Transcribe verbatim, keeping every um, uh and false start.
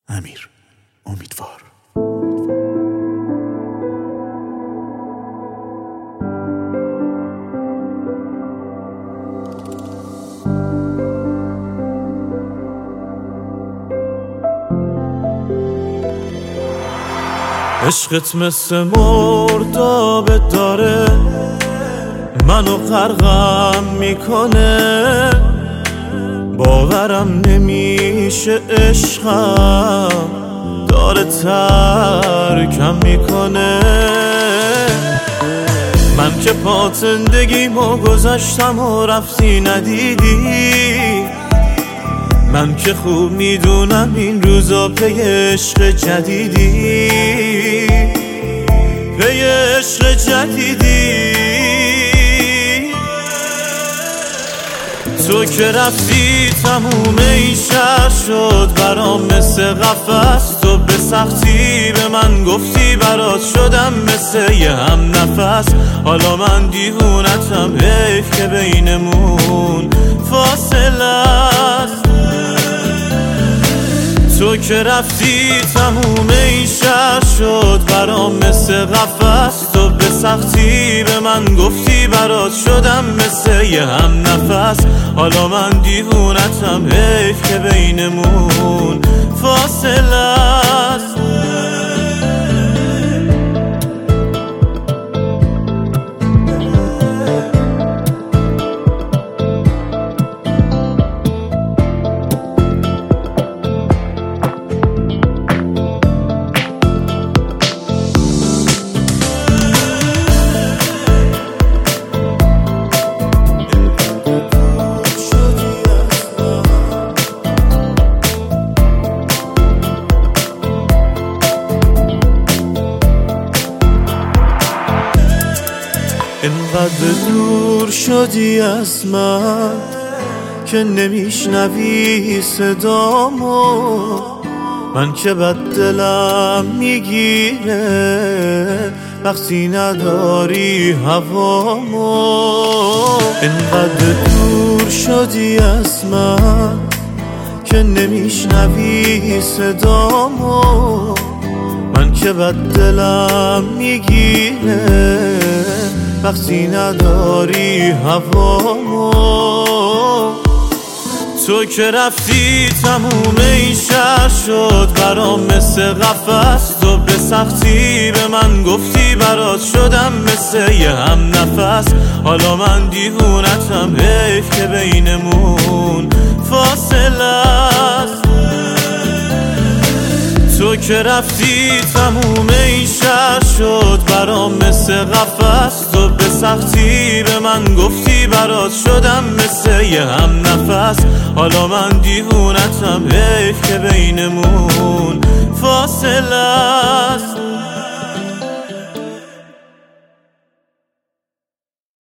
امیر امیدوار. عشقت مثل مردابه داره منو غرقم میکنه، باورم نمیشه عشقم داره ترکم میکنه. من که پا زندگیمو گذاشتم و رفتی ندیدی، من که خوب میدونم این روزا پی عشق جدیدی، پی عشق جدیدی. تو که رفتی تموم این شهر شد برام مثل قفس، تو به سختی به من گفتی برات شدم مثل یه هم نفس. حالا من دیوونتم، حیف که بینمون فاصله است. تو که رفتی تموم این شهر شد برام مثل قفس، تو به سختی به من گفتی برات شدم مثل یه هم نفس. حالا من دیوونتم، حیف که بینمون فاصله است. اینقدر دور شدی از من که نمیشنوی صدامو، من که بد دلم میگیره وقتی نداری هوامو. اینقدر دور شدی از من که نمیشنوی صدامو، من که بد دلم میگیره وقتی نداری هوامو. تو که رفتی تموم این شهر شد برام مثل قفس، تو به سختی به من گفتی برات شدم مثل یه هم نفس. حالا من دیوونتم، حیف که بینمون فاصله است. تو که رفتی تموم این شهر شد برام مثل قفس، تو به سختی به من گفتی برات شدم مثل یه هم نفس. حالا من دیوونتم، حیف که بینمون فاصله است.